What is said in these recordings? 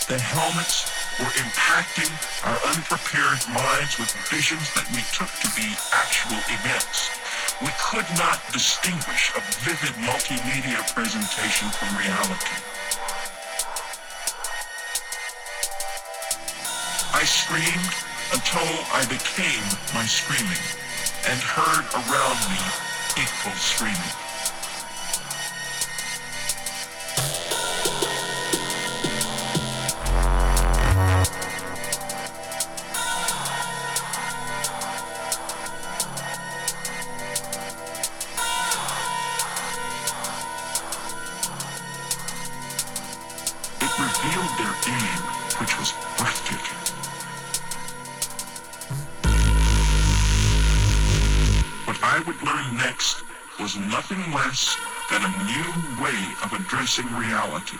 The helmets were impacting our unprepared minds with visions that we took to be actual events. We could not distinguish a vivid multimedia presentation from reality. I screamed until I became my screaming, and heard around me equal screaming. It revealed their aim, which was breathtaking. What I would learn next was nothing less than a new way of addressing reality.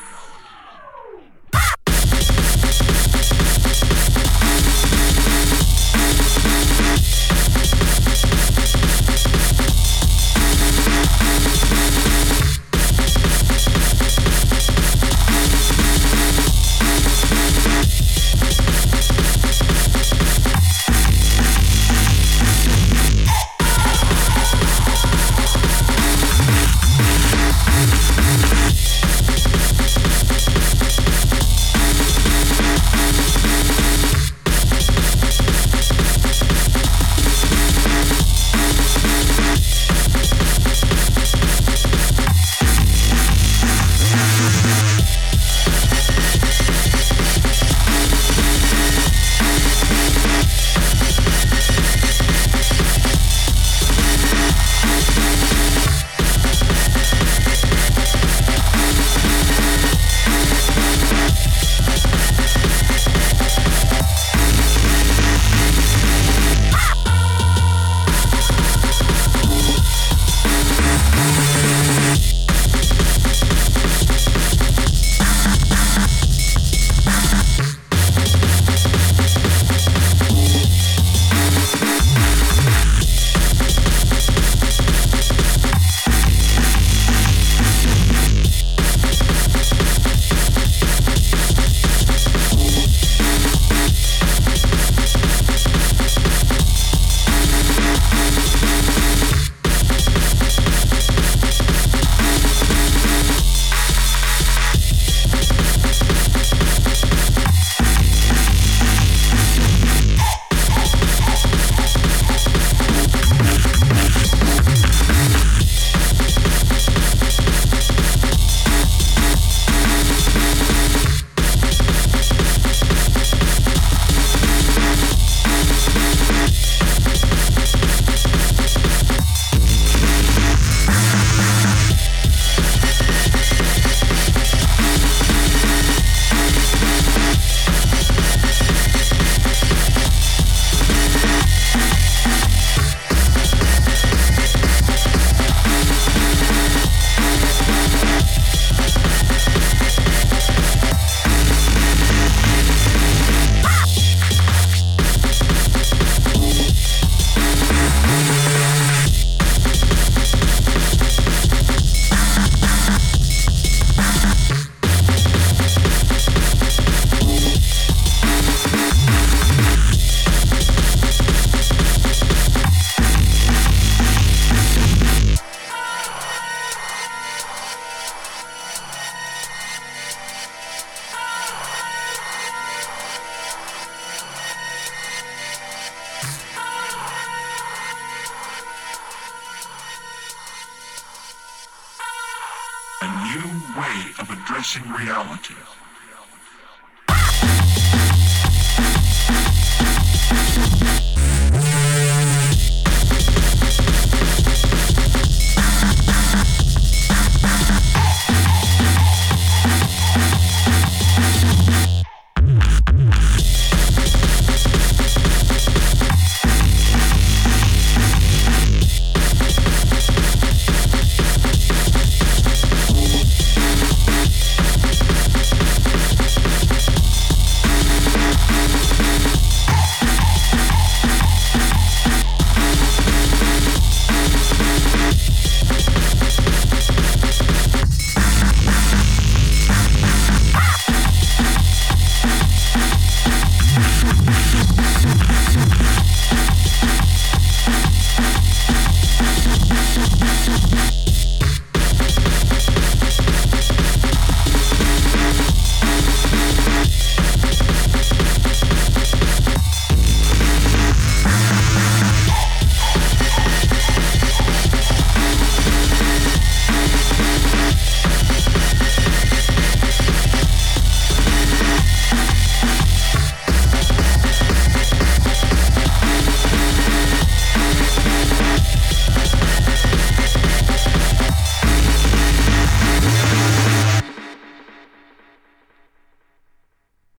Way of addressing reality.